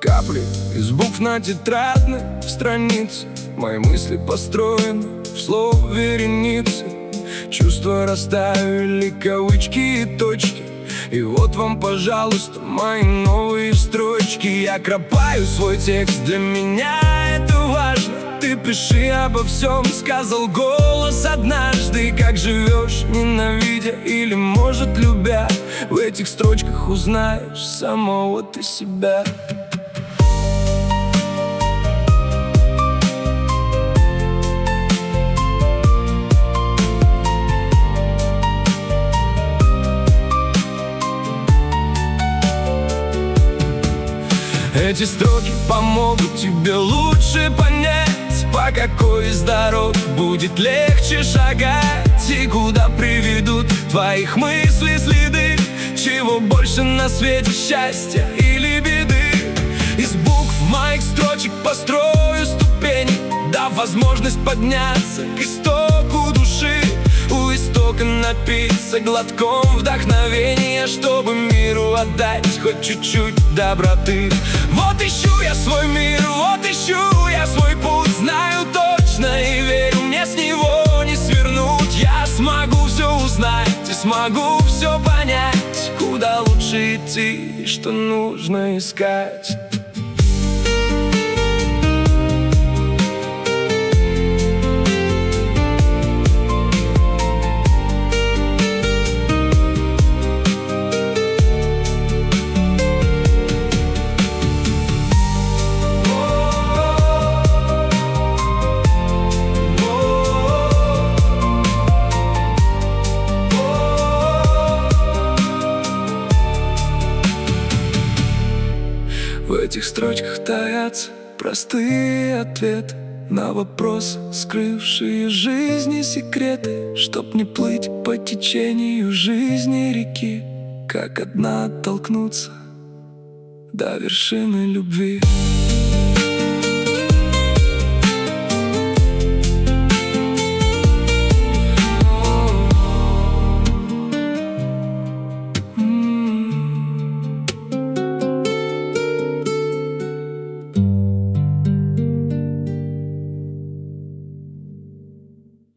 Капли из букв на тетрадной странице. Мои мысли построены в слово вереницы. Чувства расставили кавычки и точки. И вот вам, пожалуйста, мои новые строчки. Я кропаю свой текст, для меня это важно. Ты пиши обо всем, сказал голос однажды. Как живешь, ненавидя или, может, любя? В этих строчках узнаешь самого ты себя. Эти строки помогут тебе лучше понять, по какой из дорог будет легче шагать, и куда приведут твоих мыслей следы. Чего больше на свете, счастья или беды? Из букв моих строчек построю ступени, дав возможность подняться к истоку души. У истока напиться глотком вдохновения, чтобы миру отдать хоть чуть-чуть доброты. Вот ищу я свой мир, вот ищу я свой путь. Знаю точно и верю, мне с него не свернуть. Я смогу все узнать и смогу все понять, куда лучше идти и что нужно искать. В этих строчках таятся простые ответы на вопросы, скрывшие жизни секреты. Чтоб не плыть по течению жизни реки, как одна оттолкнуться до вершины любви.